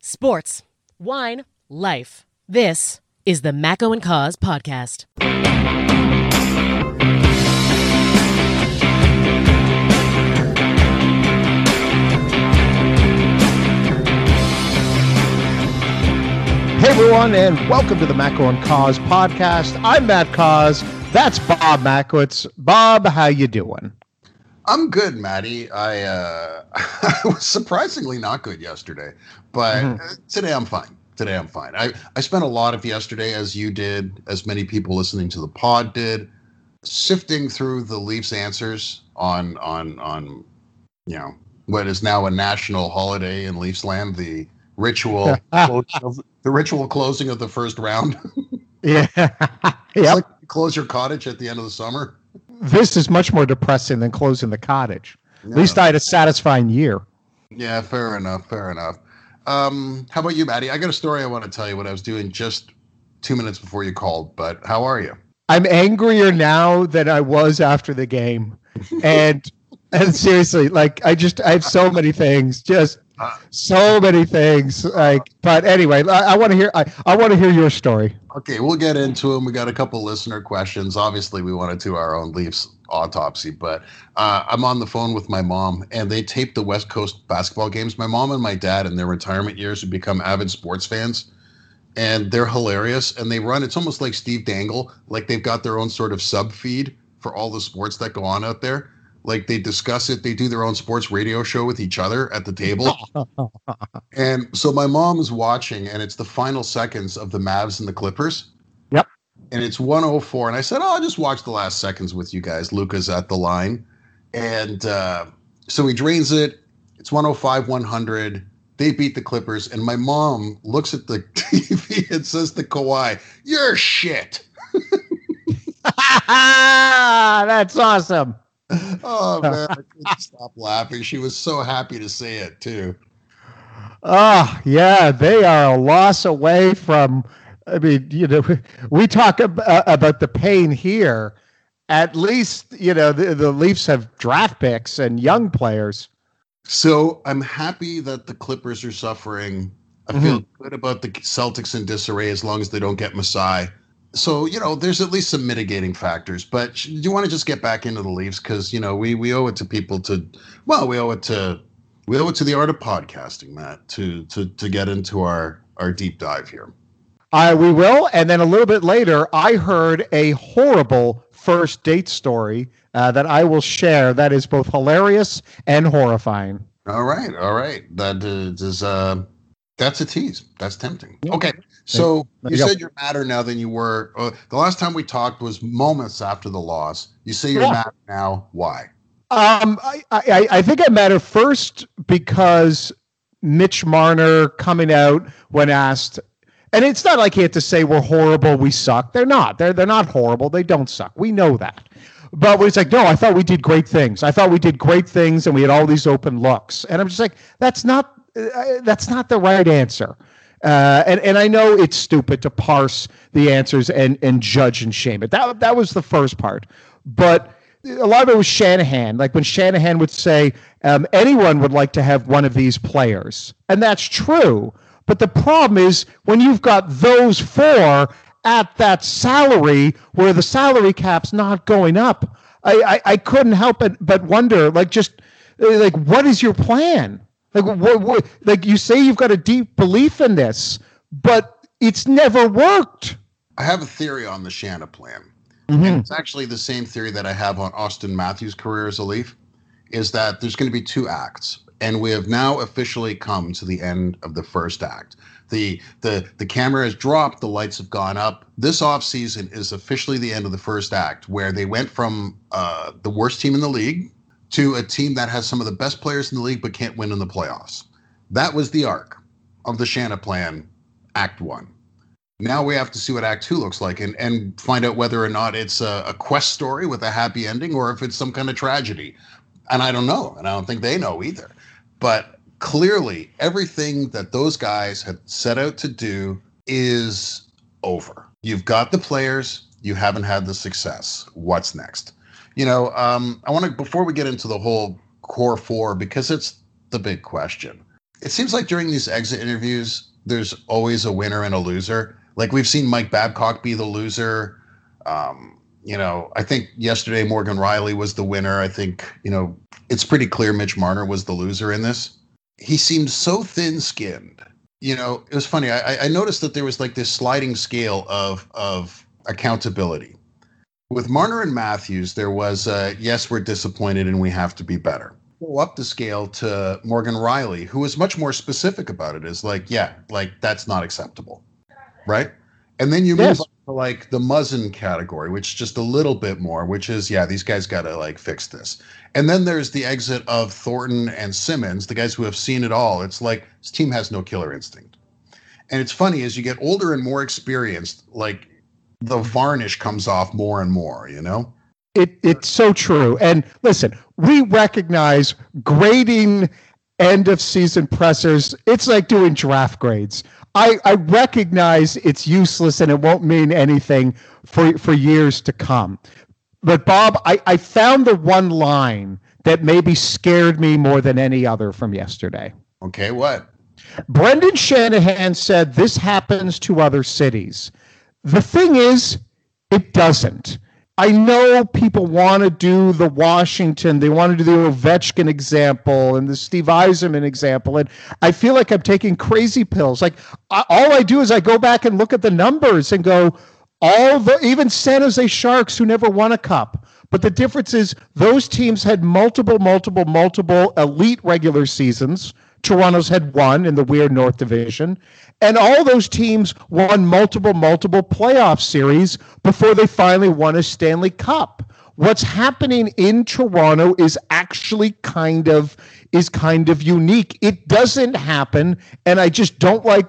Sports, wine, life. This is the Macco and Cause podcast. Hey everyone, and welcome to the Macco and Cause podcast. I'm Matt Cause. That's Bob Mackowitz. Bob, how you doing? I'm good, Matty. I was surprisingly not good yesterday, but today I'm fine. I spent a lot of yesterday, as you did, as many people listening to the pod did, sifting through the Leafs answers on what is now a national holiday in Leafs land, the ritual closing of the first round. Yeah. It's like you close your cottage at the end of the summer. This is much more depressing than closing the cottage. Yeah. At least I had a satisfying year. Yeah, fair enough. How about you, Maddie? I got a story I want to tell you what I was doing just 2 minutes before you called, but how are you? I'm angrier now than I was after the game. And seriously, like I have so many things, but anyway, I want to hear your story. Okay, we'll get into them. We got a couple listener questions. Obviously, we want to do our own Leafs autopsy, but I'm on the phone with my mom, and they taped the West Coast basketball games. My mom and my dad, in their retirement years, have become avid sports fans, and they're hilarious. And they run, it's almost like Steve Dangle, like they've got their own sort of sub feed for all the sports that go on out there. Like they discuss it. They do their own sports radio show with each other at the table. And so my mom is watching, and it's the final seconds of the Mavs and the Clippers. Yep. And it's 1:04. And I said, I'll just watch the last seconds with you guys. Luka's at the line. And so he drains it. It's 105, 100. They beat the Clippers. And my mom looks at the TV and says to Kawhi, "You're shit." That's awesome. Oh, man, I couldn't stop laughing. She was so happy to say it, too. Oh, yeah, they are a loss away from, we talk about the pain here. At least, the Leafs have draft picks and young players. So I'm happy that the Clippers are suffering. I feel good about the Celtics in disarray as long as they don't get Masai. So, there's at least some mitigating factors, but do you want to just get back into the Leafs? Because, we owe it to people we owe it to the art of podcasting, Matt, to get into our deep dive here. We will. And then a little bit later, I heard a horrible first date story that I will share. That is both hilarious and horrifying. All right. That is that's a tease. That's tempting. Okay. So you said you're madder now than you were. The last time we talked was moments after the loss. You say you're mad now. Why? I think I'm madder first because Mitch Marner coming out when asked, and it's not like he had to say we're horrible, we suck. They're not. They're not horrible. They don't suck. We know that. But when it's like, no, I thought we did great things. And we had all these open looks. And I'm just like, that's not the right answer. And I know it's stupid to parse the answers and judge and shame it. That was the first part. But a lot of it was Shanahan. Like when Shanahan would say, anyone would like to have one of these players. And that's true. But the problem is when you've got those four at that salary where the salary cap's not going up, I couldn't help but wonder, what is your plan? Like you say you've got a deep belief in this, but it's never worked. I have a theory on the Shanna plan. And it's actually the same theory that I have on Austin Matthews' career as a Leaf, is that there's going to be two acts. And we have now officially come to the end of the first act. The camera has dropped, the lights have gone up. This offseason is officially the end of the first act, where they went from the worst team in the league to a team that has some of the best players in the league but can't win in the playoffs. That was the arc of the Shanna plan, Act 1. Now we have to see what Act 2 looks like and find out whether or not it's a quest story with a happy ending or if it's some kind of tragedy. And I don't know, and I don't think they know either. But clearly, everything that those guys had set out to do is over. You've got the players, you haven't had the success. What's next? I want to, before we get into the whole core four, because it's the big question, It seems like during these exit interviews, there's always a winner and a loser. Like we've seen Mike Babcock be the loser. I think yesterday Morgan Riley was the winner. I think, it's pretty clear Mitch Marner was the loser in this. He seemed so thin-skinned. It was funny. I noticed that there was like this sliding scale of accountability. With Marner and Matthews, there was, yes, we're disappointed and we have to be better. Go up the scale to Morgan Riley, who was much more specific about it, is like, yeah, like that's not acceptable, right? And then you move up to like the Muzzin category, which is just a little bit more, which is, yeah, these guys got to like fix this. And then there's the exit of Thornton and Simmons, the guys who have seen it all. It's like this team has no killer instinct. And it's funny, as you get older and more experienced, like the varnish comes off more and more, It's so true. And listen, we recognize grading end of season pressers. It's like doing draft grades. I recognize it's useless and it won't mean anything for years to come. But Bob, I found the one line that maybe scared me more than any other from yesterday. Okay, what? Brendan Shanahan said this happens to other cities. The thing is, it doesn't. I know people want to do the Washington, they want to do the Ovechkin example and the Steve Yzerman example, and I feel like I'm taking crazy pills. Like, all I do is I go back and look at the numbers and go, even San Jose Sharks, who never won a cup. But the difference is those teams had multiple elite regular seasons. Toronto's had one in the weird North Division. And all those teams won multiple playoff series before they finally won a Stanley Cup. What's happening in Toronto is actually kind of unique. It doesn't happen, and I just don't like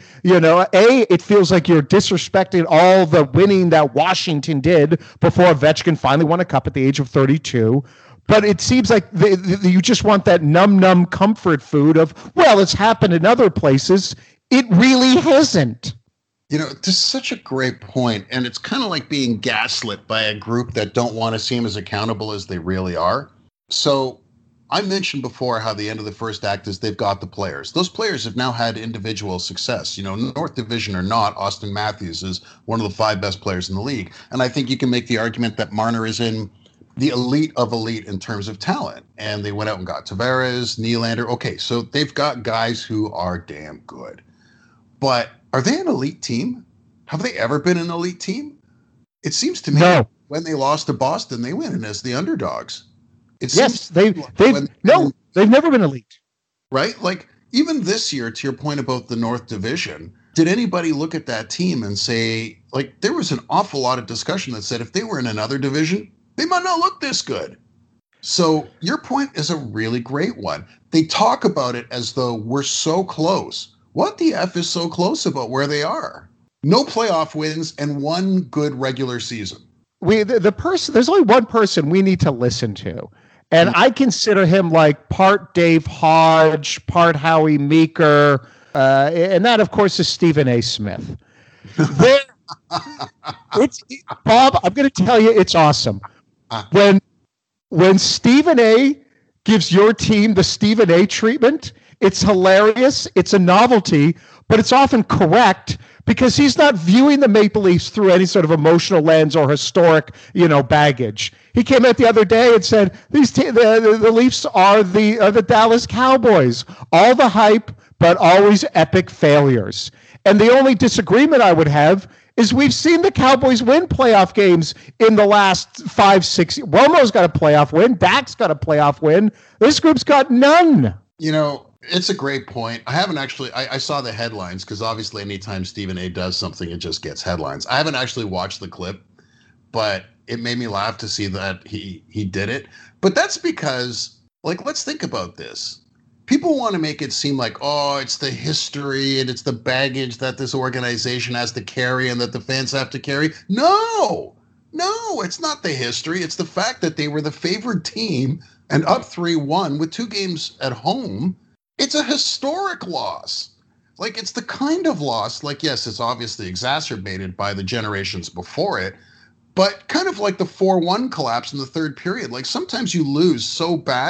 it feels like you're disrespecting all the winning that Washington did before Ovechkin finally won a cup at the age of 32. But it seems like you just want that numb comfort food of, well, it's happened in other places. It really hasn't. This is such a great point, and it's kind of like being gaslit by a group that don't want to seem as accountable as they really are. So I mentioned before how the end of the first act is they've got the players. Those players have now had individual success. North Division or not, Austin Matthews is one of the 5 best players in the league. And I think you can make the argument that Marner is in the elite of elite in terms of talent. And they went out and got Tavares, Nylander. Okay, so they've got guys who are damn good. But are they an elite team? Have they ever been an elite team? It seems to me when they lost to Boston, they went in as the underdogs. They've never been elite. Right? Like, even this year, to your point about the North Division, did anybody look at that team and say, like, there was an awful lot of discussion that said if they were in another division, they might not look this good. So your point is a really great one. They talk about it as though we're so close. What the F is so close about where they are? No playoff wins and one good regular season. There's only one person we need to listen to. And I consider him like part Dave Hodge, part Howie Meeker, and that, of course, is Stephen A. Smith. Bob, I'm going to tell you, it's awesome. When Stephen A. gives your team the Stephen A. treatment, it's hilarious, it's a novelty, but it's often correct because he's not viewing the Maple Leafs through any sort of emotional lens or historic, baggage. He came out the other day and said the Leafs are the Dallas Cowboys. All the hype, but always epic failures. And the only disagreement I would have is we've seen the Cowboys win playoff games in the last 5-6 years. Romo's got a playoff win. Dak's got a playoff win. This group's got none. It's a great point. I haven't actually, I saw the headlines because obviously anytime Stephen A. does something, it just gets headlines. I haven't actually watched the clip, but it made me laugh to see that he did it. But that's because, like, let's think about this. People want to make it seem like, oh, it's the history and it's the baggage that this organization has to carry and that the fans have to carry. No, it's not the history. It's the fact that they were the favored team and up 3-1 with 2 games at home. It's a historic loss. Like, it's the kind of loss, like, yes, it's obviously exacerbated by the generations before it, but kind of like the 4-1 collapse in the third period. Like, sometimes you lose so bad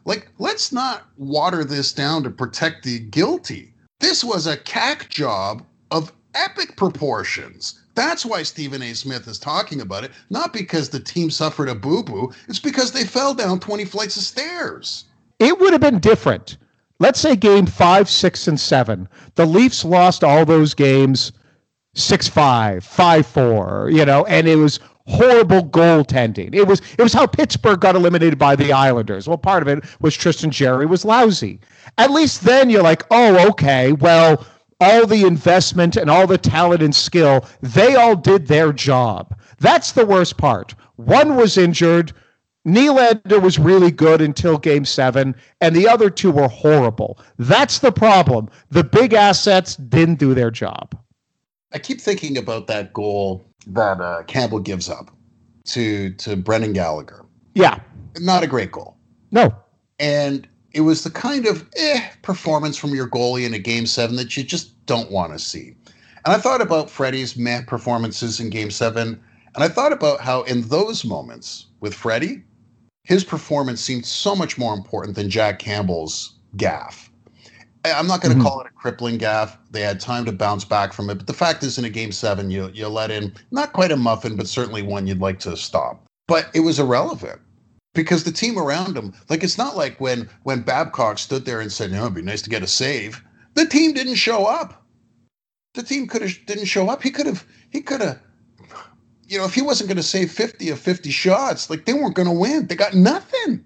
Like, let's not water this down to protect the guilty. This was a cack job of epic proportions. That's why Stephen A. Smith is talking about it, not because the team suffered a boo-boo. It's because they fell down 20 flights of stairs. It would have been different. Let's say game 5, 6, and 7. The Leafs lost all those games 6-5, 5-4, and it was horrible goaltending. It was how Pittsburgh got eliminated by the Islanders. Well, part of it was Tristan Jarry was lousy. At least then you're like, oh, okay, well, all the investment and all the talent and skill, they all did their job. That's the worst part. One was injured. Nylander was really good until game 7, and the other two were horrible. That's the problem. The big assets didn't do their job. I keep thinking about that goal that Campbell gives up to Brendan Gallagher. Yeah. Not a great goal. No. And it was the kind of performance from your goalie in a game 7 that you just don't want to see. And I thought about Freddie's performances in game 7, and I thought about how in those moments with Freddie, his performance seemed so much more important than Jack Campbell's gaffe. I'm not going to call it a crippling gaffe. They had time to bounce back from it. But the fact is, in a game 7, you let in not quite a muffin, but certainly one you'd like to stop. But it was irrelevant because the team around him, like, it's not like when Babcock stood there and said, it'd be nice to get a save. The team didn't show up. The team didn't show up. He could have, if he wasn't going to save 50 of 50 shots, like, they weren't going to win. They got nothing.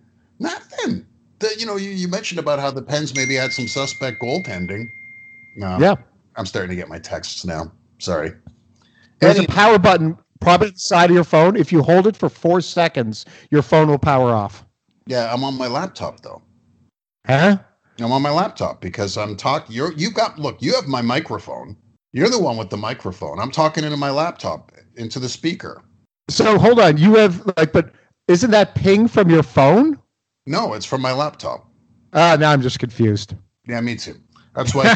You mentioned about how the Pens maybe had some suspect goaltending. No, yeah. I'm starting to get my texts now. Sorry. There's a power button probably at the side of your phone. If you hold it for 4 seconds, your phone will power off. Yeah, I'm on my laptop, though. Huh? I'm on my laptop because I'm talking. You have my microphone. You're the one with the microphone. I'm talking into my laptop, into the speaker. So hold on. You have but isn't that ping from your phone? No, it's from my laptop. Now I'm just confused. Yeah, me too. That's why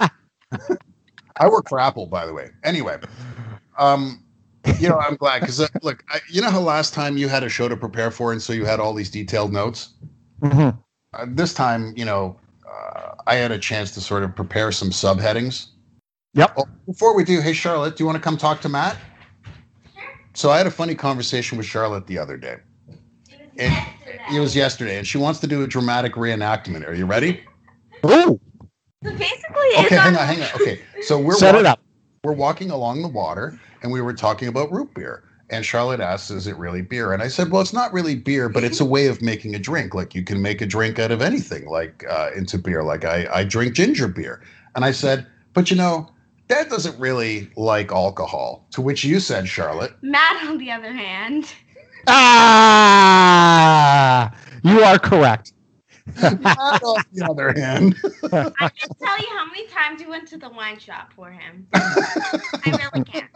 I work for Apple, by the way. Anyway, I'm glad because look, you know how last time you had a show to prepare for, and so you had all these detailed notes. Mm-hmm. This time, I had a chance to sort of prepare some subheadings. Yep. Well, before we do, hey Charlotte, do you want to come talk to Matt? So I had a funny conversation with Charlotte the other day. It was yesterday, and she wants to do a dramatic reenactment. Are you ready? Oh. So basically, okay, hang on. Okay, so we're walking along the water, and we were talking about root beer. And Charlotte asks, "Is it really beer?" And I said, "Well, it's not really beer, but it's a way of making a drink. Like you can make a drink out of anything, like into beer. Like I drink ginger beer." And I said, "But Dad doesn't really like alcohol." To which you said, Charlotte, Matt, on the other hand. You are correct. Matt, on the other hand. I can tell you how many times you went to the wine shop for him. I really can't.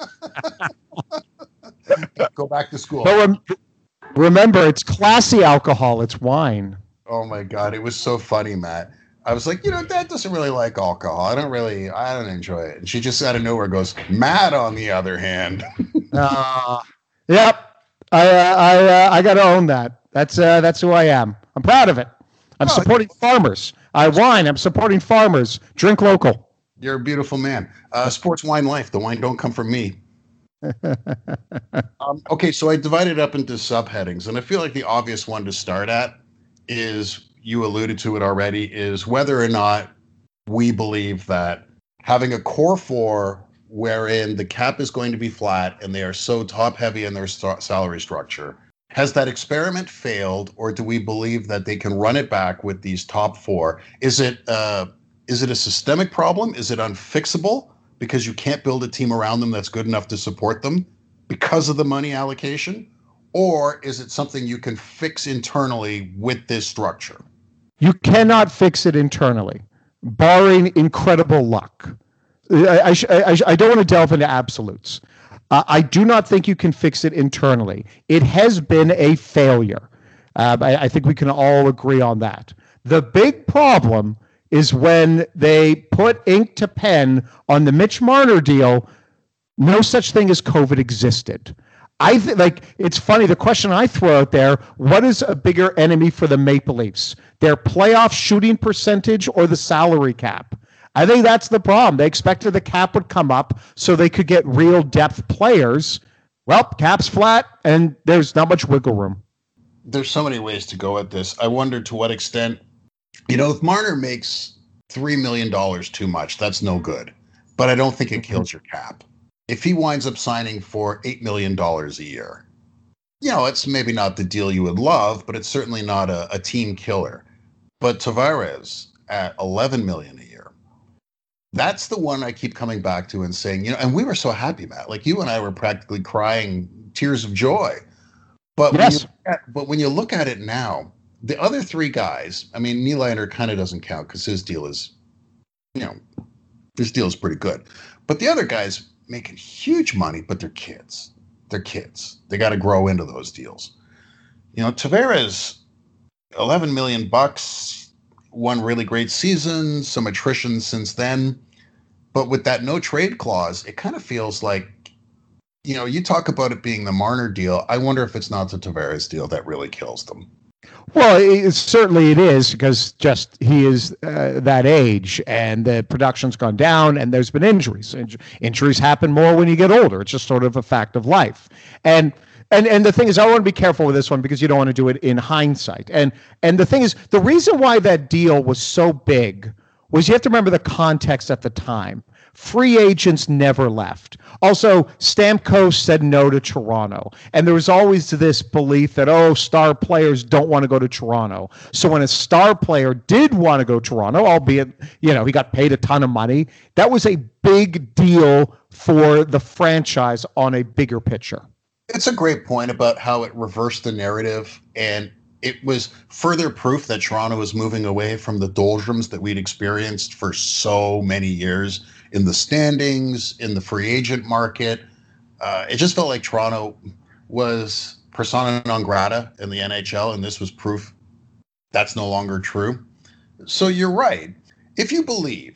Go back to school. But remember, it's classy alcohol. It's wine. Oh my God, it was so funny, Matt. I was like, Dad doesn't really like alcohol. I don't enjoy it. And she just out of nowhere goes, Matt, on the other hand. Yep. I got to own that. That's who I am. I'm proud of it. I'm supporting farmers. I'm supporting farmers. Drink local. You're a beautiful man. Sports wine life. The wine don't come from me. Okay, so I divided up into subheadings, and I feel like the obvious one to start at is, you alluded to it already, is whether or not we believe that having a core four wherein the cap is going to be flat and they are so top heavy in their salary structure, has that experiment failed, or do we believe that they can run it back with these top four? Is it a systemic problem? Is it unfixable because you can't build a team around them that's good enough to support them because of the money allocation? Or is it something you can fix internally with this structure? You cannot fix it internally, barring incredible luck. I don't want to delve into absolutes. I do not think you can fix it internally. It has been a failure. I think we can all agree on that. The big problem is when they put ink to pen on the Mitch Marner deal, no such thing as COVID existed. it's funny. The question I throw out there: what is a bigger enemy for the Maple Leafs? Their playoff shooting percentage or the salary cap? I think that's the problem. They expected the cap would come up so they could get real depth players. Well, cap's flat, and there's not much wiggle room. There's so many ways to go at this. I wonder to what extent, if Marner makes $3 million too much, that's no good. But I don't think it kills your cap. If he winds up signing for $8 million a year, it's maybe not the deal you would love, but it's certainly not a team killer. But Tavares at $11 million a year, that's the one I keep coming back to and saying, and we were so happy, Matt. Like you and I were practically crying tears of joy. But yes. When you look at it now, the other three guys, I mean, Nylander kind of doesn't count because his deal is, his deal is pretty good. But the other guys making huge money, but they're kids. They're kids. They got to grow into those deals. Tavares, $11 million, one really great season, some attrition since then. But with that no trade clause, it kind of feels like, you talk about it being the Marner deal. I wonder if it's not the Tavares deal that really kills them. Well, certainly it is, because he is that age, and the production's gone down, and there's been injuries. Injuries happen more when you get older. It's just sort of a fact of life. And the thing is, I want to be careful with this one because you don't want to do it in hindsight. And the thing is, the reason why that deal was so big was you have to remember the context at the time. Free agents never left. Also, Stamkos said no to Toronto. And there was always this belief that, star players don't want to go to Toronto. So when a star player did want to go to Toronto, albeit, he got paid a ton of money, that was a big deal for the franchise on a bigger picture. It's a great point about how it reversed the narrative, and it was further proof that Toronto was moving away from the doldrums that we'd experienced for so many years in the standings, in the free agent market. It just felt like Toronto was persona non grata in the NHL, and this was proof that's no longer true. So you're right. If you believe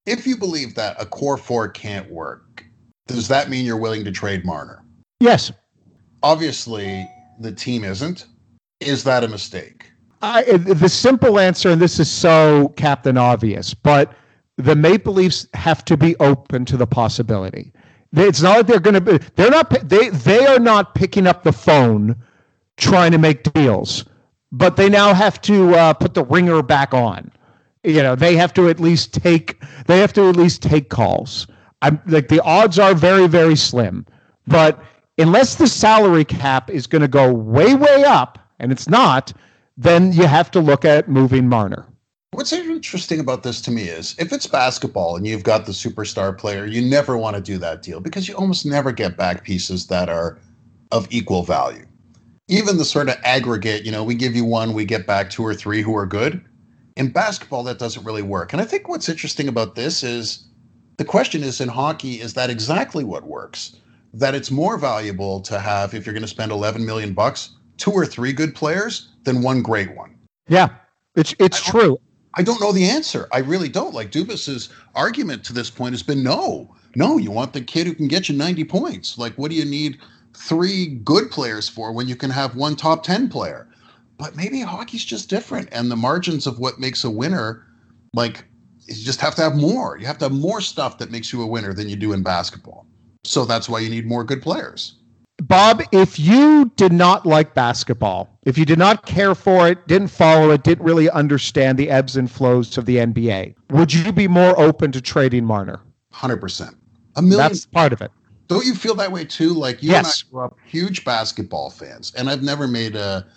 that a core four can't work, does that mean you're willing to trade Marner? Yes. Obviously, the team isn't. Is that a mistake? The simple answer, and this is so Captain Obvious, but the Maple Leafs have to be open to the possibility. It's not like they're going to be. They are not picking up the phone trying to make deals, but they now have to put the ringer back on. They have to at least take. They have to at least take calls. The odds are very, very slim, but unless the salary cap is going to go way, way up, and it's not, then you have to look at moving Marner. What's interesting about this to me is if it's basketball and you've got the superstar player, you never want to do that deal because you almost never get back pieces that are of equal value. Even the sort of aggregate, we give you one, we get back two or three who are good. In basketball, that doesn't really work. And I think what's interesting about this is the question is in hockey, is that exactly what works? That it's more valuable to have, if you're going to spend $11 million, two or three good players than one great one. Yeah, it's true. I don't know the answer. I really don't. Like Dubas's argument to this point has been no, you want the kid who can get you 90 points. Like, what do you need three good players for when you can have one top 10 player? But maybe hockey's just different. And the margins of what makes a winner, you just have to have more. You have to have more stuff that makes you a winner than you do in basketball. So that's why you need more good players. Bob, if you did not like basketball, if you did not care for it, didn't follow it, didn't really understand the ebbs and flows of the NBA, would you be more open to trading Marner? 100%. That's part of it. Don't you feel that way too? Like you Yes. and I grew up huge basketball fans, and I've never made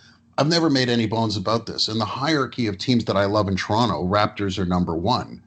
any bones about this. In the hierarchy of teams that I love in Toronto, Raptors are number one.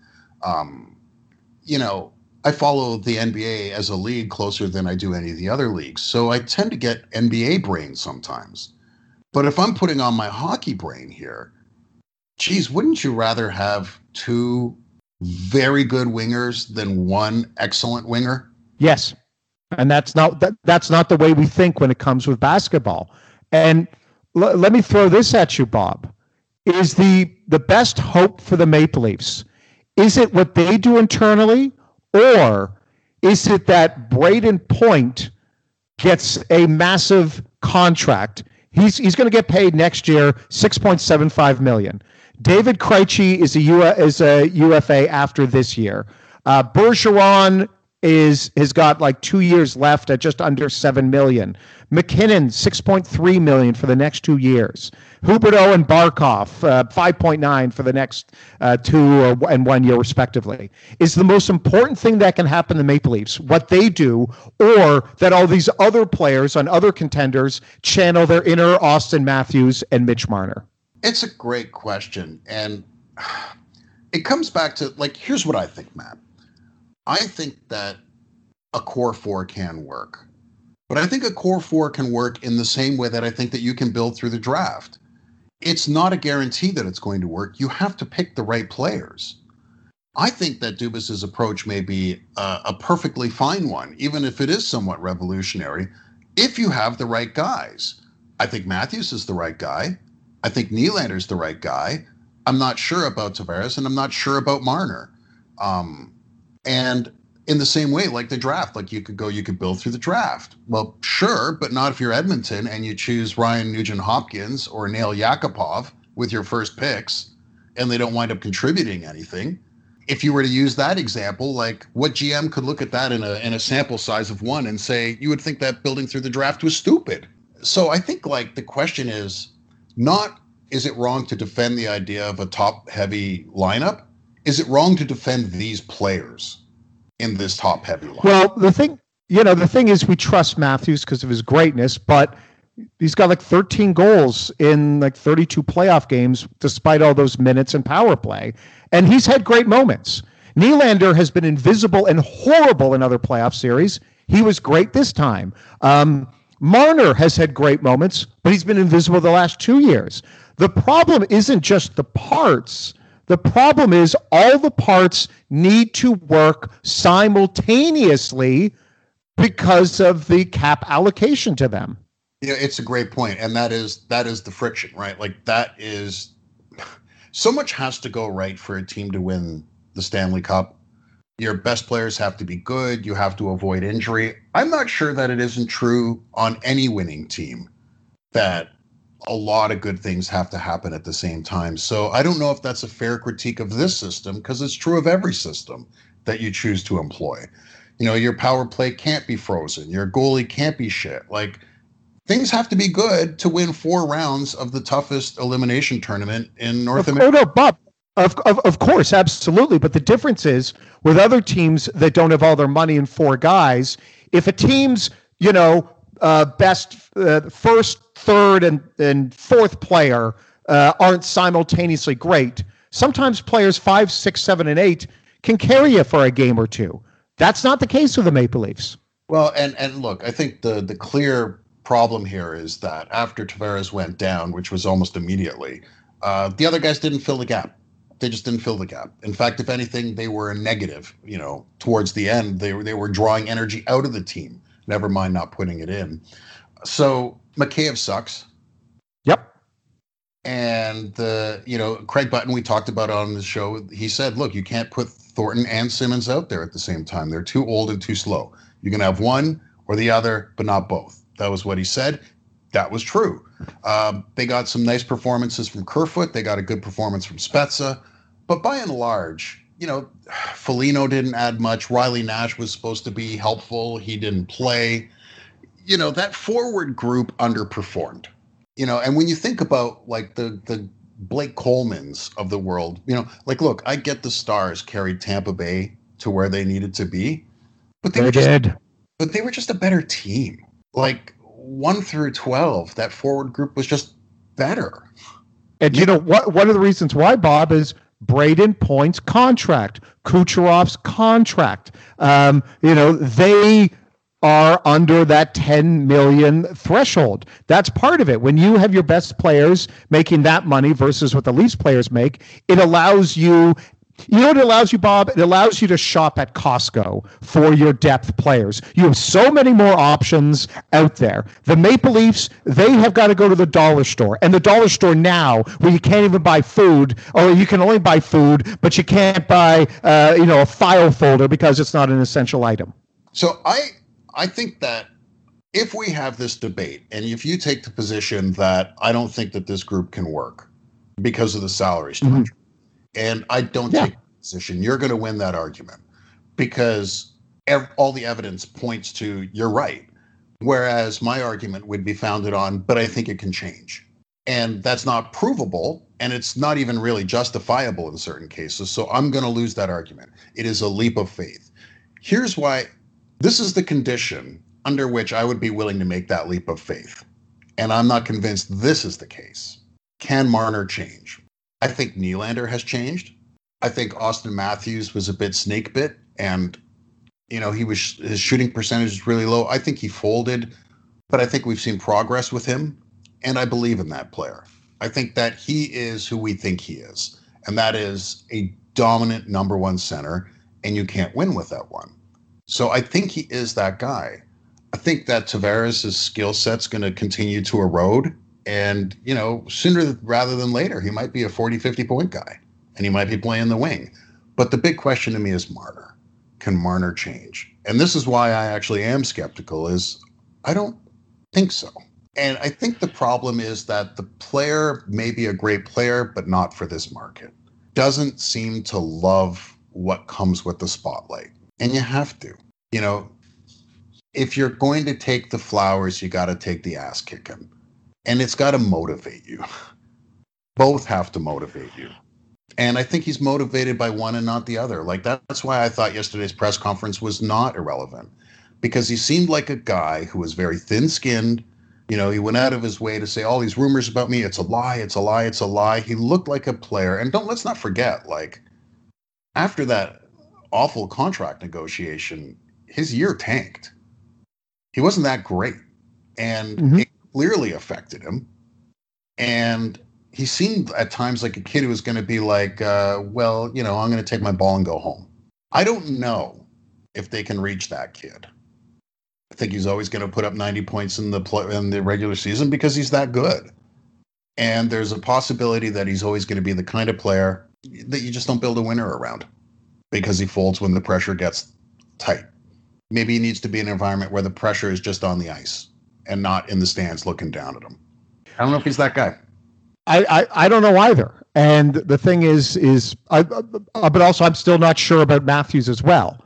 I follow the NBA as a league closer than I do any of the other leagues. So I tend to get NBA brain sometimes. But if I'm putting on my hockey brain here, geez, wouldn't you rather have two very good wingers than one excellent winger? Yes. And that's not the way we think when it comes with basketball. And let me throw this at you, Bob. Is the best hope for the Maple Leafs, is it what they do internally? Or is it that Braden Point gets a massive contract. He's going to get paid next year $6.75 million. David Krejci is a UFA after this year. Bergeron has got like 2 years left at just under $7 million. McKinnon, $6.3 million for the next 2 years. Huberdeau and Barkov, $5.9 for the next 2 and 1 year, respectively. Is the most important thing that can happen to the Maple Leafs what they do, or that all these other players on other contenders channel their inner Austin Matthews and Mitch Marner? It's a great question. And it comes back to, like, here's what I think, Matt. I think that a core four can work. But I think a core four can work in the same way that I think that you can build through the draft. It's not a guarantee that it's going to work. You have to pick the right players. I think that Dubas's approach may be a perfectly fine one, even if it is somewhat revolutionary, if you have the right guys. I think Matthews is the right guy. I think Nylander's the right guy. I'm not sure about Tavares, and I'm not sure about Marner. And in the same way, like the draft, like you could build through the draft. Well, sure, but not if you're Edmonton and you choose Ryan Nugent-Hopkins or Nail Yakupov with your first picks and they don't wind up contributing anything. If you were to use that example, like what GM could look at that in a sample size of one and say, you would think that building through the draft was stupid. So I think like the question is not, is it wrong to defend the idea of a top-heavy lineup? Is it wrong to defend these players in this top-heavy lineup? Well, the thing is we trust Matthews because of his greatness, but he's got like 13 goals in like 32 playoff games despite all those minutes and power play. And he's had great moments. Nylander has been invisible and horrible in other playoff series. He was great this time. Marner has had great moments, but he's been invisible the last 2 years. The problem isn't just the parts. The problem is all the parts need to work simultaneously because of the cap allocation to them. Yeah, it's a great point, and that is the friction, right? Like that is so much has to go right for a team to win the Stanley Cup. Your best players have to be good. You have to avoid injury. I'm not sure that it isn't true on any winning team that a lot of good things have to happen at the same time. So I don't know if that's a fair critique of this system because it's true of every system that you choose to employ. You know, your power play can't be frozen. Your goalie can't be shit. Like things have to be good to win 4 rounds of the toughest elimination tournament in North America. Oh, no, Bob. Of course, absolutely. But the difference is with other teams that don't have all their money in 4 guys, if a team's, best first, third, and fourth player aren't simultaneously great, sometimes players 5, 6, 7, and 8 can carry you for a game or two. That's not the case with the Maple Leafs. Well, and look, I think the clear problem here is that after Tavares went down, which was almost immediately, the other guys didn't fill the gap. They just didn't fill the gap. In fact, if anything, they were a negative. Towards the end, they were drawing energy out of the team. Never mind not putting it in. So Mikheyev sucks. Yep. And Craig Button, we talked about on the show. He said, "Look, you can't put Thornton and Simmons out there at the same time. They're too old and too slow. You can have one or the other, but not both." That was what he said. That was true. They got some nice performances from Kerfoot. They got a good performance from Spezza. But by and large, Foligno didn't add much. Riley Nash was supposed to be helpful. He didn't play. That forward group underperformed. And when you think about like the Blake Colemans of the world, look, I get the Stars carried Tampa Bay to where they needed to be, but they were just a better team. Like 1 through 12, that forward group was just better. And one of the reasons why, Bob, is Braden Point's contract, Kucherov's contract. They are under that 10 million threshold. That's part of it. When you have your best players making that money versus what the Leafs players make, it allows you. You know what it allows you, Bob? It allows you to shop at Costco for your depth players. You have so many more options out there. The Maple Leafs, they have got to go to the dollar store. And the dollar store now, where you can't even buy food, or you can only buy food, but you can't buy a file folder because it's not an essential item. So I think that if we have this debate, and if you take the position that I don't think that this group can work because of the salary structure, and I don't take the position, you're going to win that argument because all the evidence points to you're right. Whereas my argument would be founded on, but I think it can change. And that's not provable, and it's not even really justifiable in certain cases. So I'm going to lose that argument. It is a leap of faith. Here's why. This is the condition under which I would be willing to make that leap of faith. And I'm not convinced this is the case. Can Marner change? I think Nylander has changed. I think Austin Matthews was a bit snake bit, and his shooting percentage is really low. I think he folded, but I think we've seen progress with him, and I believe in that player. I think that he is who we think he is, and that is a dominant number one center, and you can't win with that one. So I think he is that guy. I think that Tavares' skill set's going to continue to erode, and, sooner rather than later, he might be a 40, 50-point guy, and he might be playing the wing. But the big question to me is Marner. Can Marner change? And this is why I actually am skeptical, is I don't think so. And I think the problem is that the player may be a great player, but not for this market. Doesn't seem to love what comes with the spotlight. And you have to. If you're going to take the flowers, you got to take the ass kicking. And it's got to motivate you. Both have to motivate you. And I think he's motivated by one and not the other. Like, that's why I thought yesterday's press conference was not irrelevant, because he seemed like a guy who was very thin-skinned. He went out of his way to say all these rumors about me. It's a lie. It's a lie. It's a lie. He looked like a player. And let's not forget, like, after that awful contract negotiation, his year tanked. He wasn't that great. And it clearly affected him. And he seemed at times like a kid who was going to be like, I'm going to take my ball and go home. I don't know if they can reach that kid. I think he's always going to put up 90 points in the regular season because he's that good. And there's a possibility that he's always going to be the kind of player that you just don't build a winner around because he folds when the pressure gets tight. Maybe he needs to be in an environment where the pressure is just on the ice and not in the stands looking down at him. I don't know if he's that guy. I don't know either. And the thing but also I'm still not sure about Matthews as well.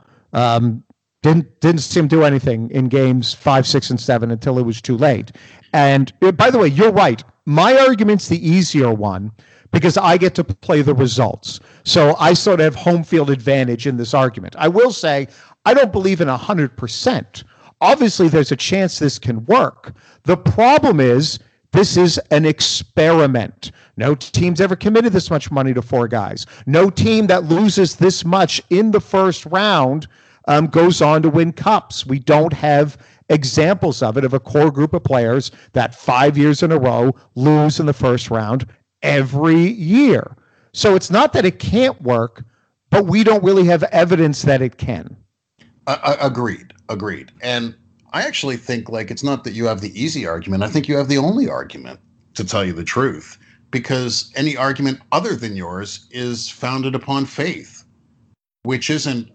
Didn't see him do anything in games 5, 6, and 7 until it was too late. And by the way, you're right. My argument's the easier one because I get to play the results. So I sort of have home field advantage in this argument. I will say I don't believe in 100%. Obviously, there's a chance this can work. The problem is this is an experiment. No team's ever committed this much money to 4 guys. No team that loses this much in the first round goes on to win cups. We don't have examples of it, of a core group of players that 5 years in a row lose in the first round every year. So it's not that it can't work, but we don't really have evidence that it can. Agreed. And I actually think, like, it's not that you have the easy argument. I think you have the only argument, to tell you the truth, because any argument other than yours is founded upon faith, which isn't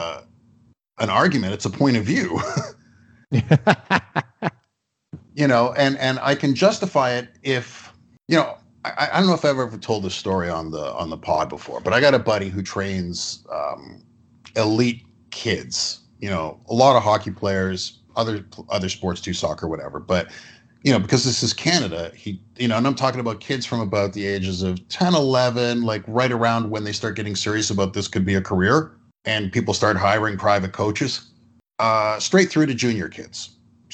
an argument. It's a point of view. And I can justify it if, I don't know if I've ever told this story on the pod before, but I got a buddy who trains elite kids, a lot of hockey players, other sports too, soccer, whatever. But, because this is Canada, and I'm talking about kids from about the ages of 10, 11, like right around when they start getting serious about this could be a career and people start hiring private coaches, straight through to junior kids.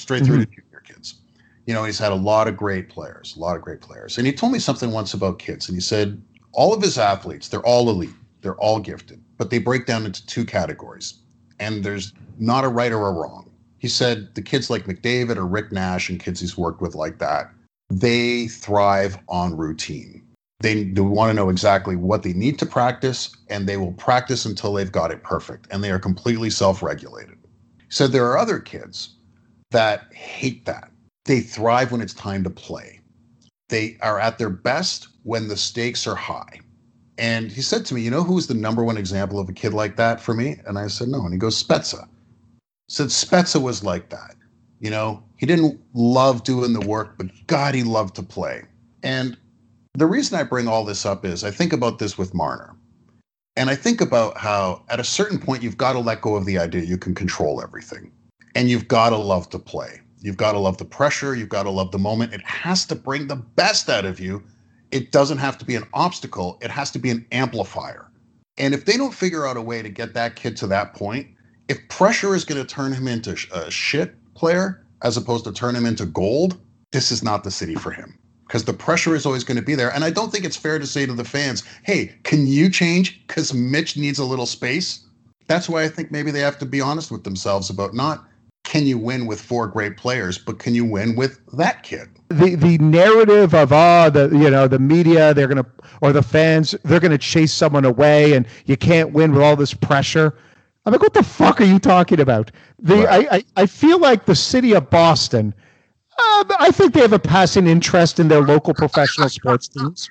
He's had a lot of great players. And he told me something once about kids, and he said all of his athletes, they're all elite, they're all gifted, but they break down into 2 categories, and there's not a right or a wrong. He said the kids like McDavid or Rick Nash and kids he's worked with like that, they thrive on routine. They want to know exactly what they need to practice, and they will practice until they've got it perfect, and they are completely self-regulated. He said there are other kids that hate that. They thrive when it's time to play. They are at their best when the stakes are high. And he said to me, who's the number one example of a kid like that for me? And I said, no. And he goes, Spezza. He said Spezza was like that. You know, he didn't love doing the work, but God, he loved to play. And the reason I bring all this up is I think about this with Marner. And I think about how at a certain point, you've got to let go of the idea you can control everything. And you've got to love to play. You've got to love the pressure. You've got to love the moment. It has to bring the best out of you. It doesn't have to be an obstacle. It has to be an amplifier. And if they don't figure out a way to get that kid to that point, if pressure is going to turn him into a shit player as opposed to turn him into gold, this is not the city for him. Because the pressure is always going to be there. And I don't think it's fair to say to the fans, hey, can you change? Because Mitch needs a little space. That's why I think maybe they have to be honest with themselves about not can you win with 4 great players, but can you win with that kid? The narrative of the media, they're gonna, or the fans, they're gonna chase someone away and you can't win with all this pressure. I'm like, what the fuck are you talking about? I feel like the city of Boston, I think they have a passing interest in their local professional sports teams.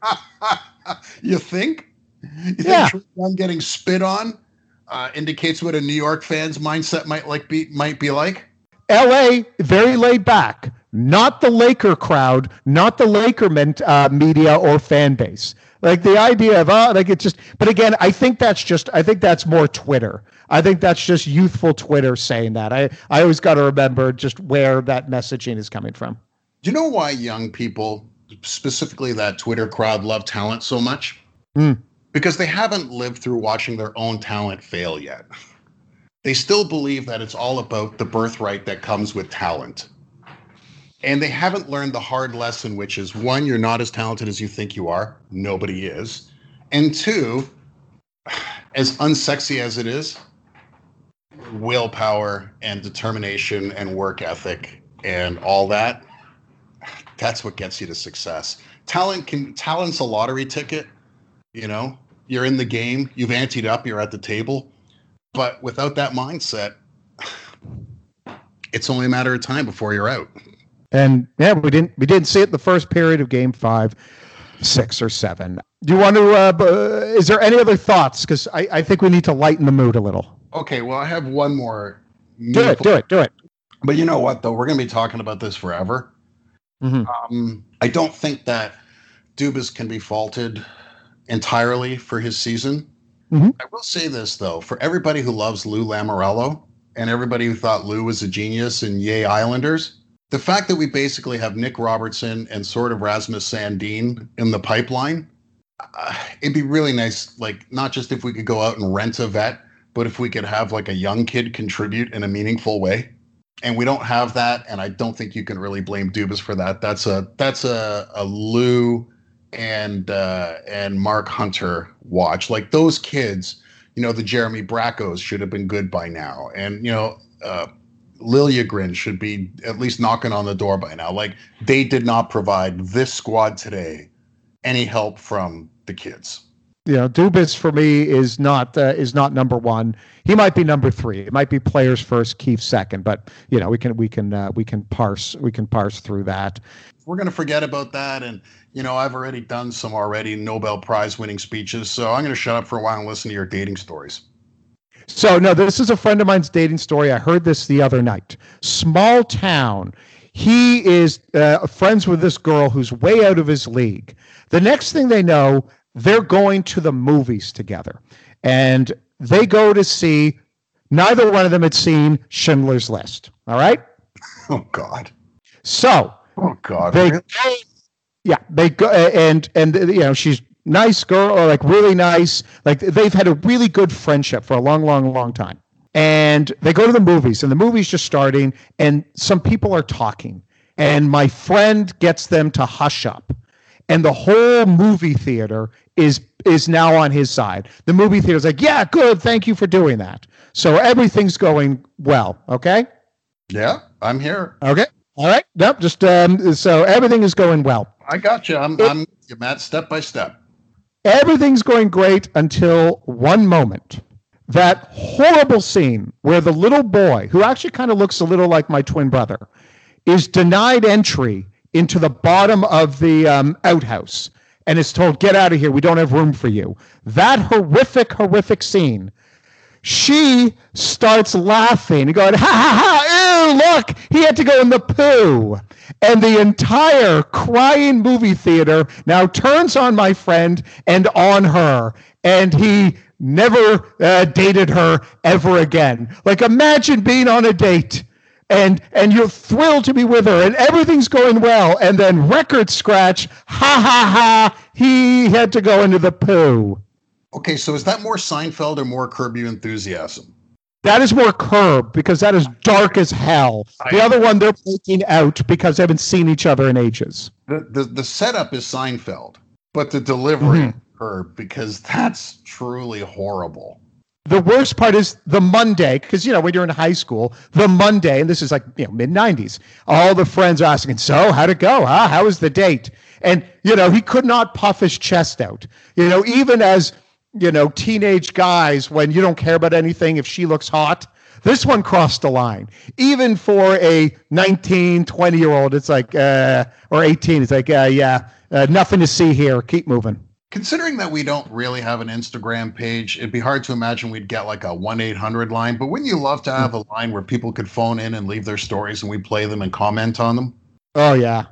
You think? You think Yeah. one getting spit on indicates what a New York fan's mindset might be like? LA, very laid back. Not the Laker crowd, not the Laker media or fan base. Like the idea of it's just. But again, I think that's more Twitter. I think that's just youthful Twitter saying that. I always got to remember just where that messaging is coming from. Do you know why young people, specifically that Twitter crowd, love talent so much? Because they haven't lived through watching their own talent fail yet. They still believe that it's all about the birthright that comes with talent. And they haven't learned the hard lesson, which is, 1, you're not as talented as you think you are. Nobody is. And 2, as unsexy as it is, willpower and determination and work ethic and all that, that's what gets you to success. Talent's a lottery ticket. You know, you're in the game, you've anteed up, you're at the table. But without that mindset, it's only a matter of time before you're out. And yeah, we didn't see it in the first period of Game 5, 6 or 7. Do you want to? Is there any other thoughts? Because I think we need to lighten the mood a little. Okay, well, I have one more. Do it. But you know what, though? We're going to be talking about this forever. Mm-hmm. I don't think that Dubas can be faulted entirely for his season. Mm-hmm. I will say this, though. For everybody who loves Lou Lamoriello and everybody who thought Lou was a genius and yay Islanders, the fact that we basically have Nick Robertson and sort of Rasmus Sandin in the pipeline, it'd be really nice, like, not just if we could go out and rent a vet, but if we could have like a young kid contribute in a meaningful way. And we don't have that, and I don't think you can really blame Dubas for that. That's a Lou and Mark Hunter watch. Like those kids, you know, the Jeremy Brackos should have been good by now, and you know, Liljegren should be at least knocking on the door by now. Like they did not provide this squad today any help from the kids. You know, Dubas for me is not number 1. He might be number 3. It might be players first, Keefe second. But you know, we can parse through that. We're going to forget about that, and you know, I've already done some Nobel Prize winning speeches, so I'm going to shut up for a while and listen to your dating stories. So no, this is a friend of mine's dating story. I heard this the other night. Small town. He is friends with this girl who's way out of his league. The next thing they know, they're going to the movies together. And they go to see, neither one of them had seen Schindler's List. All right? Oh, God. So. Oh, God. They go, and you know, she's nice girl, or like really nice. Like they've had a really good friendship for a long, long, long time. And they go to the movies, and the movie's just starting, and some people are talking. And my friend gets them to hush up. And the whole movie theater is now on his side. The movie theater's like, yeah, good, thank you for doing that. So everything's going well, okay? Yeah, I'm here. Okay, all right. Nope, just so everything is going well. I got you. I'm with you, Matt, step by step. Everything's going great until one moment. That horrible scene where the little boy, who actually kind of looks a little like my twin brother, is denied entry into the bottom of the outhouse and is told, get out of here, we don't have room for you. That horrific scene. She starts laughing and going, ha ha ha, look, he had to go in the poo. And the entire crying movie theater now turns on my friend and on her. And he never dated her ever again. Like, imagine being on a date and you're thrilled to be with her and everything's going well. And then record scratch, ha, ha, ha, he had to go into the poo. Okay, so is that more Seinfeld or more Curb Your Enthusiasm? That is more Curb, because that is dark as hell. The other one, they're breaking out because they haven't seen each other in ages. The setup is Seinfeld, but the delivery is Curb, because that's truly horrible. The worst part is the Monday, because, when you're in high school, the Monday, and this is like, mid-90s, all the friends are asking, so how'd it go? Huh? How was the date? And, he could not puff his chest out. Even as... teenage guys, when you don't care about anything, if she looks hot, this one crossed the line. Even for a 19, 20-year-old, it's like, or 18, it's like, nothing to see here. Keep moving. Considering that we don't really have an Instagram page, it'd be hard to imagine we'd get like a 1-800 line, but wouldn't you love to have a line where people could phone in and leave their stories and we play them and comment on them? Oh, yeah.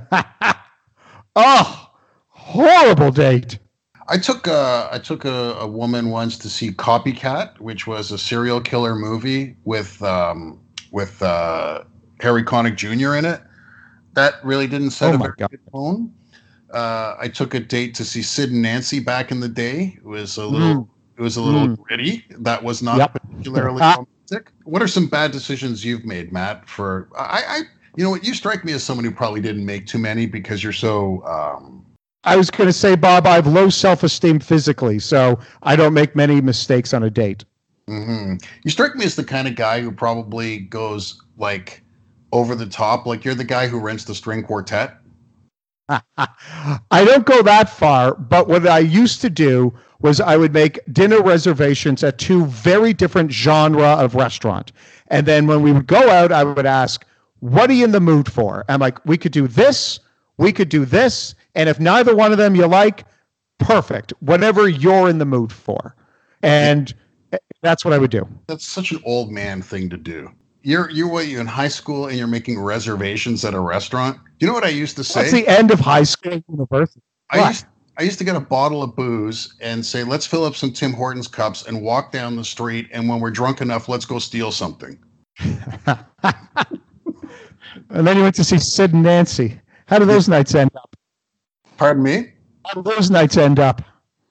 Oh, horrible date. I took a woman once to see Copycat, which was a serial killer movie with Harry Connick Jr. in it. That really didn't set a very good tone. I took a date to see Sid and Nancy back in the day. It was a little gritty. That was not particularly romantic. What are some bad decisions you've made, Matt? You strike me as someone who probably didn't make too many because you're so. I was going to say, Bob, I have low self-esteem physically, so I don't make many mistakes on a date. Mm-hmm. You strike me as the kind of guy who probably goes like over the top. Like you're the guy who rents the string quartet. I don't go that far, but what I used to do was I would make dinner reservations at two very different genre of restaurant. And then when we would go out, I would ask, what are you in the mood for? I'm like, we could do this, we could do this. And if neither one of them you like, perfect. Whatever you're in the mood for. And that's what I would do. That's such an old man thing to do. You're in high school and you're making reservations at a restaurant. Do you know what I used to say? That's the end of high school and university. I used to get a bottle of booze and say, let's fill up some Tim Hortons cups and walk down the street. And when we're drunk enough, let's go steal something. And then you went to see Sid and Nancy. How do those nights end up? Pardon me? How do those nights end up?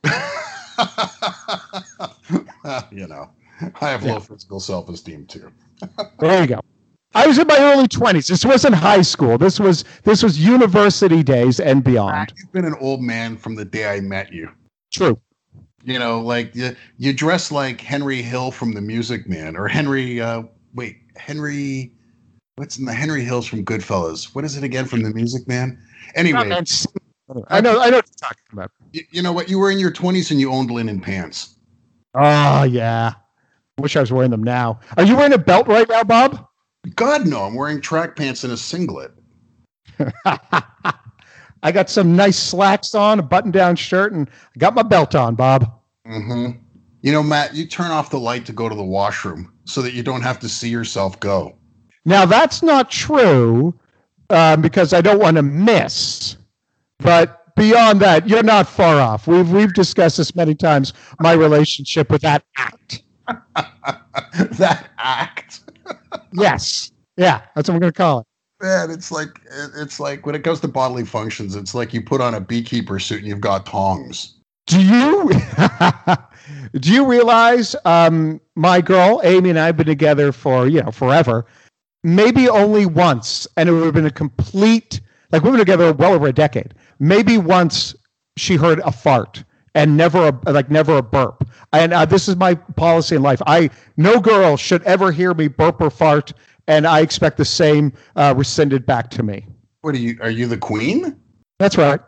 I have low physical self-esteem too. There you go. I was in my early 20s. This wasn't high school. This was university days and beyond. You've been an old man from the day I met you. True. Like you dress like Henry Hill from The Music Man, or Henry. What's in the Henry Hill's from Goodfellas? What is it again from The Music Man? Anyway, I know what you're talking about. You know what? You were in your 20s and you owned linen pants. Oh yeah. I wish I was wearing them now. Are you wearing a belt right now, Bob? God, no. I'm wearing track pants and a singlet. I got some nice slacks on, a button-down shirt, and I got my belt on, Bob. Mm-hmm. Matt, you turn off the light to go to the washroom so that you don't have to see yourself go. Now, that's not true because I don't want to miss. But beyond that, you're not far off. We've discussed this many times, my relationship with that act. That act? Yes. Yeah, that's what I'm going to call it. Man, it's like when it comes to bodily functions, it's like you put on a beekeeper suit and you've got tongs. Do you realize my girl, Amy, and I have been together for, forever, maybe only once, and it would have been a complete, we've been together well over a decade. Maybe once she heard a fart and never a burp. And this is my policy in life. No girl should ever hear me burp or fart, and I expect the same rescinded back to me. What are you the queen? That's right.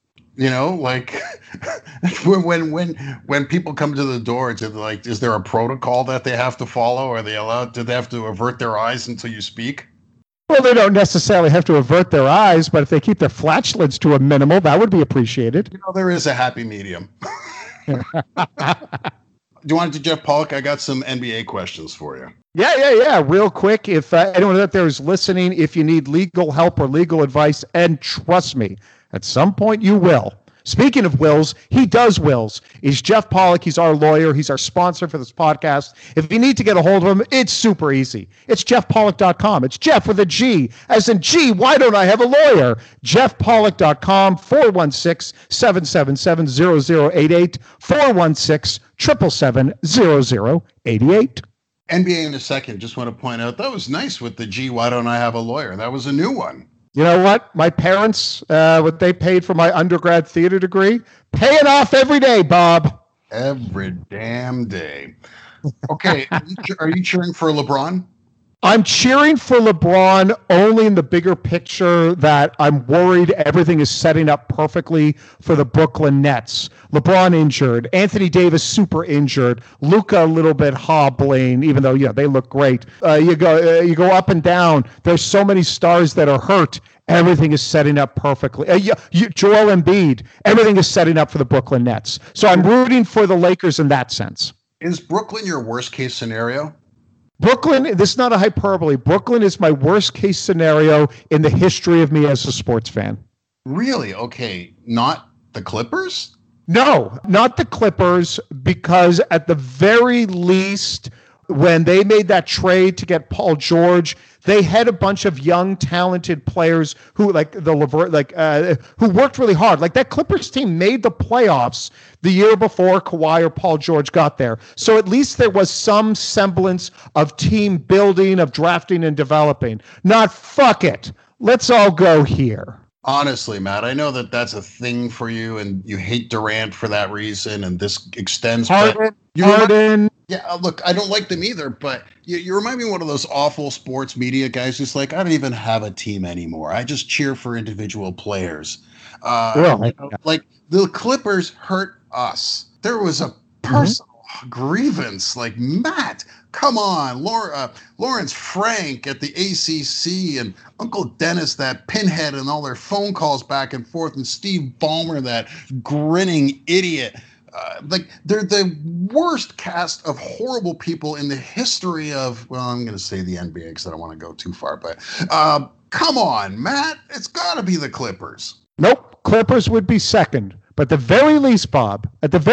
When people come to the door, is there a protocol that they have to follow? Are they allowed? Do they have to avert their eyes until you speak? Well, they don't necessarily have to avert their eyes, but if they keep their flatulence to a minimal, that would be appreciated. There is a happy medium. you want to do Jeff Pollock? I got some NBA questions for you. Yeah. Real quick, if anyone out there is listening, if you need legal help or legal advice, and trust me, at some point you will. Speaking of wills, he does wills. He's Jeff Pollock. He's our lawyer. He's our sponsor for this podcast. If you need to get a hold of him, it's super easy. It's jeffpollock.com. It's Jeff with a G, as in, gee, why don't I have a lawyer? jeffpollock.com, 416-777-0088, 416-777-0088. NBA in a second. Just want to point out, that was nice with the G, why don't I have a lawyer? That was a new one. You know what? My parents, what they paid for my undergrad theater degree, paying off every day, Bob. Every damn day. Okay, are you cheering for LeBron? I'm cheering for LeBron only in the bigger picture that I'm worried everything is setting up perfectly for the Brooklyn Nets. LeBron injured, Anthony Davis super injured, Luka a little bit hobbling, even though they look great. You go up and down. There's so many stars that are hurt. Everything is setting up perfectly. Joel Embiid, everything is setting up for the Brooklyn Nets. So I'm rooting for the Lakers in that sense. Is Brooklyn your worst case scenario? Brooklyn, this is not a hyperbole. Brooklyn is my worst case scenario in the history of me as a sports fan. Really? Okay. Not the Clippers? No, not the Clippers, because at the very least, when they made that trade to get Paul George, they had a bunch of young, talented players who, who worked really hard. Like that Clippers team made the playoffs the year before Kawhi or Paul George got there. So at least there was some semblance of team building, of drafting and developing. Not fuck it. Let's all go here. Honestly, Matt, I know that that's a thing for you, and you hate Durant for that reason, and this extends. Harden. Yeah, look, I don't like them either, but you remind me of one of those awful sports media guys who's like, I don't even have a team anymore. I just cheer for individual players. Like the Clippers hurt us. There was a personal grievance. Like, Matt, come on, Lawrence Frank at the ACC, and Uncle Dennis, that pinhead, and all their phone calls back and forth, and Steve Ballmer, that grinning idiot. They're the worst cast of horrible people in the history of, well, I'm going to say the NBA because I don't want to go too far, but come on, Matt, it's got to be the Clippers. Nope, Clippers would be second. But at the very least, Bob,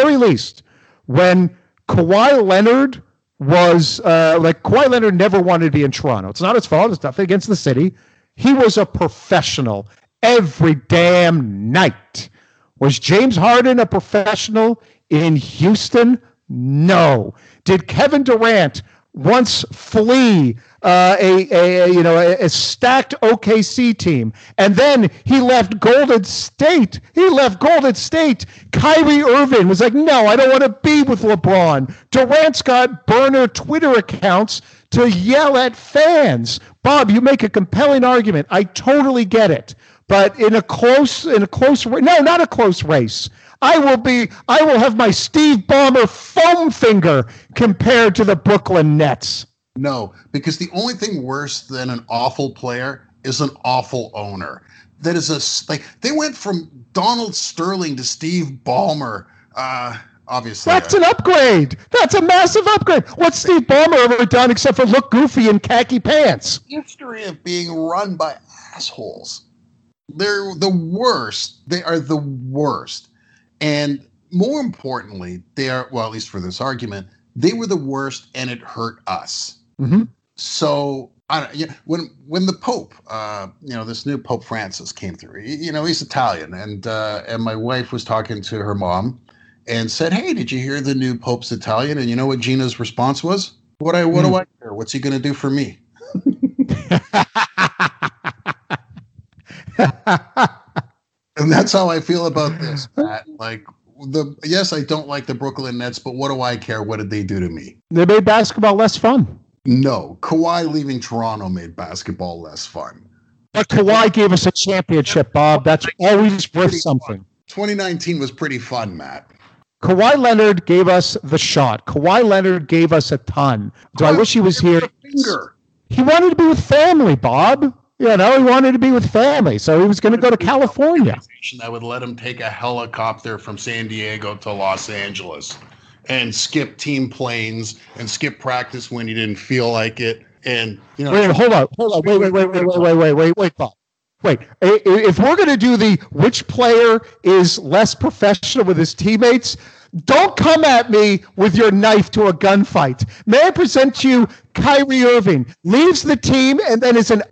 when Kawhi Leonard was, Kawhi Leonard never wanted to be in Toronto. It's not his fault. It's nothing against the city. He was a professional every damn night. Was James Harden a professional in Houston? No. Did Kevin Durant once flee a stacked OKC team, and then he left Golden State? Kyrie Irving was like, no, I don't want to be with LeBron. Durant's got burner Twitter accounts to yell at fans. Bob, you make a compelling argument. I totally get it. But not a close race. I will have my Steve Ballmer foam finger compared to the Brooklyn Nets. No, because the only thing worse than an awful player is an awful owner. That is they went from Donald Sterling to Steve Ballmer. Obviously, that's an upgrade. That's a massive upgrade. What's Steve Ballmer ever done except for look goofy in khaki pants? History of being run by assholes. They're the worst. They are the worst. And more importantly, they are, well, at least for this argument, they were the worst and it hurt us. Mm-hmm. So when the Pope, this new Pope Francis came through, he's Italian. And my wife was talking to her mom and said, hey, did you hear the new Pope's Italian? And you know what Gina's response was? What do I care? What's he going to do for me? And that's how I feel about this, Pat. Yes, I don't like the Brooklyn Nets, but what do I care? What did they do to me? They made basketball less fun. No, Kawhi leaving Toronto made basketball less fun. But Kawhi gave us a championship, Bob. That's always worth something. Fun. 2019 was pretty fun, Matt. Kawhi Leonard gave us the shot. Kawhi Leonard gave us a ton. Do I wish he was here? He wanted to be with family, Bob. He wanted to be with family, so he was going to go to California. That would let him take a helicopter from San Diego to Los Angeles. and skip team planes and skip practice when he didn't feel like it. And, you know, Wait, hold on. Wait, Bob. Wait, if we're going to do the which player is less professional with his teammates, don't come at me with your knife to a gunfight. May I present to you Kyrie Irving leaves the team and then is at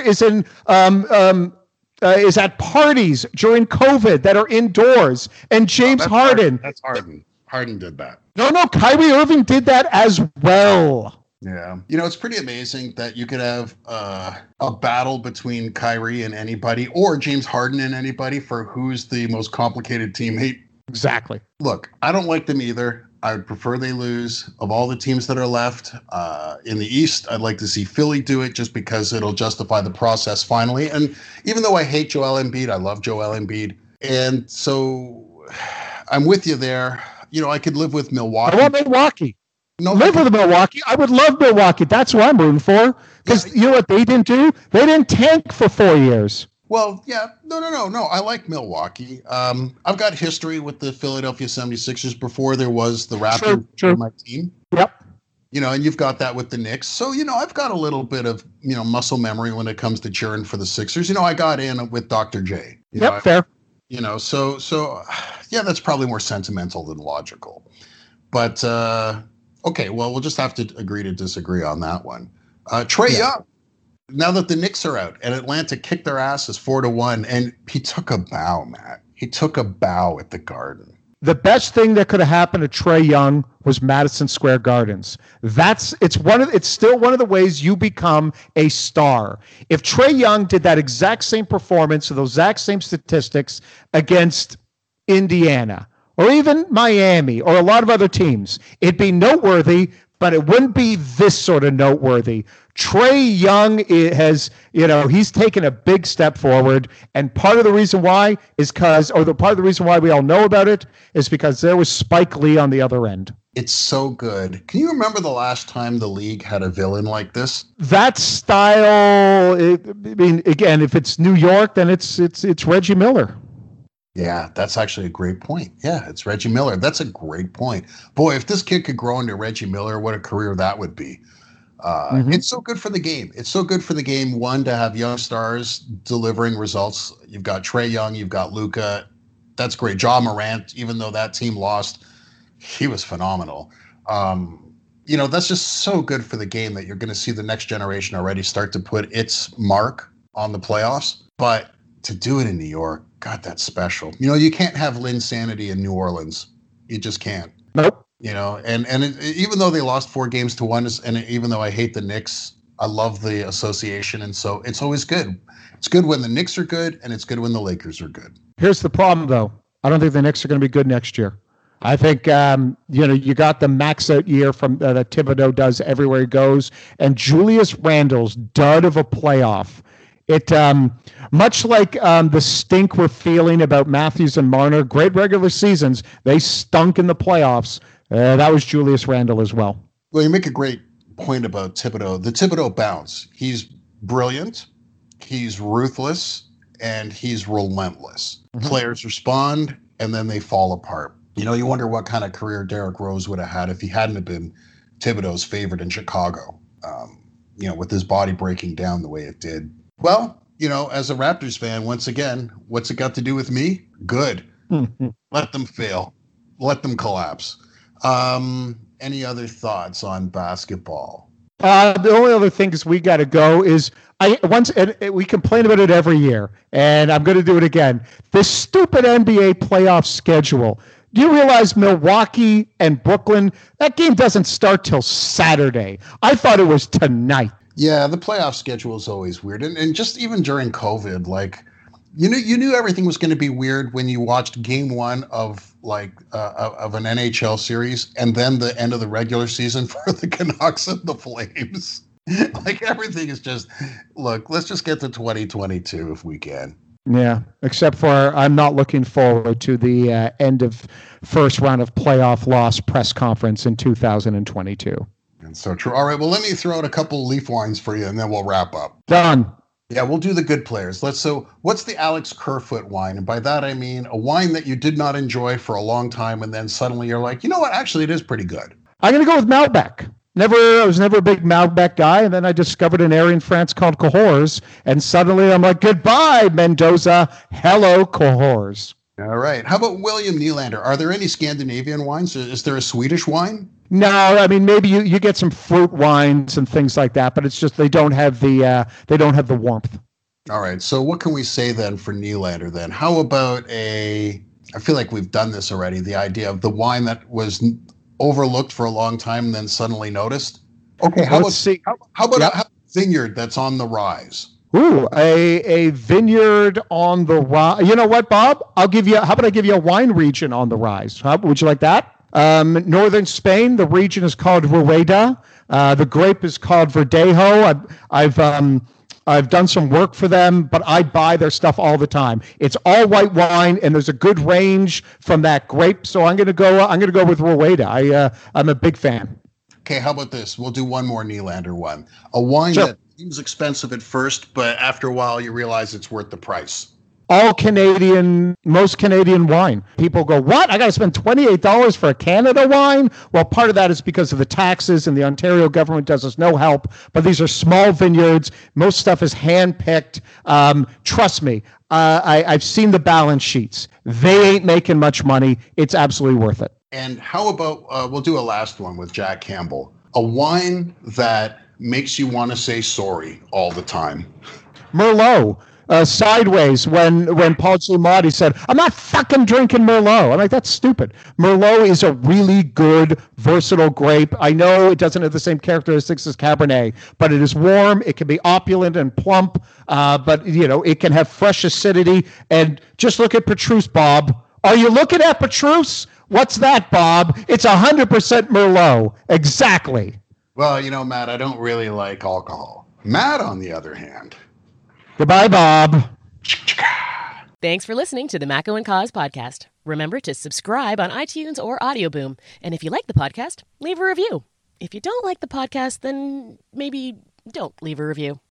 parties during COVID that are indoors, and James Harden. That's Harden. Harden did that. No, Kyrie Irving did that as well. Yeah. You know, it's pretty amazing that you could have a battle between Kyrie and anybody, or James Harden and anybody, for who's the most complicated teammate. Exactly. Look, I don't like them either. I would prefer they lose. Of all the teams that are left in the East, I'd like to see Philly do it just because it'll justify the process finally. And even though I hate Joel Embiid, I love Joel Embiid. And so I'm with you there. You know, I could live with Milwaukee. I want Milwaukee. No, live with Milwaukee. I would love Milwaukee. That's what I'm rooting for. Because you know what they didn't do? They didn't tank for 4 years. Well, yeah. No. I like Milwaukee. I've got history with the Philadelphia 76ers before there was the Raptors on my team. Yep. You know, and you've got that with the Knicks. So, you know, I've got a little bit of, you know, muscle memory when it comes to cheering for the Sixers. You know, I got in with Dr. J. Fair. You know, so yeah, that's probably more sentimental than logical. But okay, well, we'll just have to agree to disagree on that one. Trae Young, now that the Knicks are out and Atlanta kicked their asses 4-1, and he took a bow, Matt. He took a bow at the Garden. The best thing that could have happened to Trae Young was Madison Square Gardens. It's still one of the ways you become a star. If Trae Young did that exact same performance with those exact same statistics against Indiana, or even Miami, or a lot of other teams, it'd be noteworthy, but it wouldn't be this sort of noteworthy. Trae Young he's taken a big step forward, and part of the reason why is part of the reason why we all know about it is because there was Spike Lee on the other end. It's so good. Can you remember the last time the league had a villain like this? That style, again, if it's New York, then it's Reggie Miller. Yeah, that's actually a great point. Yeah, it's Reggie Miller. That's a great point. Boy, if this kid could grow into Reggie Miller, what a career that would be. It's so good for the game. It's so good for the game, one, to have young stars delivering results. You've got Trae Young, you've got Luka. That's great. Ja Morant, even though that team lost, he was phenomenal. You know, that's just so good for the game that you're going to see the next generation already start to put its mark on the playoffs. But to do it in New York, God, that's special. You know, you can't have Linsanity in New Orleans. You just can't. Nope. You know, and even though they lost 4-1, and even though I hate the Knicks, I love the association. And so it's always good. It's good when the Knicks are good, and it's good when the Lakers are good. Here's the problem, though. I don't think the Knicks are going to be good next year. I think, you got the max out year from that Thibodeau does everywhere he goes. And Julius Randle's dud of a playoff. It much like the stink we're feeling about Matthews and Marner, great regular seasons, they stunk in the playoffs. That was Julius Randle as well. Well, you make a great point about Thibodeau. The Thibodeau bounce. He's brilliant, he's ruthless, and he's relentless. Mm-hmm. Players respond, and then they fall apart. You know, you wonder what kind of career Derrick Rose would have had if he hadn't have been Thibodeau's favorite in Chicago, with his body breaking down the way it did. Well, you know, as a Raptors fan, once again, what's it got to do with me? Good. Let them fail. Let them collapse. Any other thoughts on basketball? The only other thing is we got to go is we complain about it every year, and I'm going to do it again. This stupid NBA playoff schedule. Do you realize Milwaukee and Brooklyn, that game doesn't start till Saturday? I thought it was tonight. Yeah, the playoff schedule is always weird. And just even during COVID, like, you knew everything was going to be weird when you watched game one of of an NHL series and then the end of the regular season for the Canucks and the Flames. Like, everything is just, look, let's just get to 2022 if we can. Yeah, except for I'm not looking forward to the end of first round of playoff loss press conference in 2022. And so true. All right, well, let me throw out a couple Leaf lines for you, and then we'll wrap up. Done. Yeah, we'll do the good players. So what's the Alex Kerfoot wine? And by that I mean a wine that you did not enjoy for a long time, and then suddenly you're like, you know what? Actually, it is pretty good. I'm going to go with Malbec. I was never a big Malbec guy, and then I discovered an area in France called Cahors, and suddenly I'm like, goodbye, Mendoza. Hello, Cahors. All right. How about William Nylander? Are there any Scandinavian wines? Is there a Swedish wine? No, I mean maybe you get some fruit wines and things like that, but it's just they don't have the warmth. All right. So what can we say then for Nylander then? How about I feel like we've done this already, the idea of the wine that was overlooked for a long time and then suddenly noticed. Okay, how about a vineyard that's on the rise? Ooh, a vineyard on the rise. You know what, Bob? How about I give you a wine region on the rise? Would you like that? Northern Spain, the region is called Rueda. The grape is called Verdejo. I've done some work for them, but I buy their stuff all the time. It's all white wine, and there's a good range from that grape. So I'm gonna go with Rueda. I'm a big fan. Okay, how about this? We'll do one more Nylander one. A wine that seems expensive at first, but after a while you realize it's worth the price. All Canadian, most Canadian wine. People go, what? I got to spend $28 for a Canada wine? Well, part of that is because of the taxes, and the Ontario government does us no help. But these are small vineyards. Most stuff is hand-picked. Trust me, I've seen the balance sheets. They ain't making much money. It's absolutely worth it. And how about, we'll do a last one with Jack Campbell. A wine that makes you want to say sorry all the time. Merlot. Sideways when Paul Giamatti said, I'm not fucking drinking Merlot. I'm like, that's stupid. Merlot is a really good, versatile grape. I know it doesn't have the same characteristics as Cabernet, but it is warm. It can be opulent and plump, but it can have fresh acidity. And just look at Petrus, Bob. Are you looking at Petrus? What's that, Bob? It's 100% Merlot. Exactly. Well, Matt, I don't really like alcohol. Matt, on the other hand. Goodbye, Bob. Thanks for listening to the Macco and Cause podcast. Remember to subscribe on iTunes or Audio Boom. And if you like the podcast, leave a review. If you don't like the podcast, then maybe don't leave a review.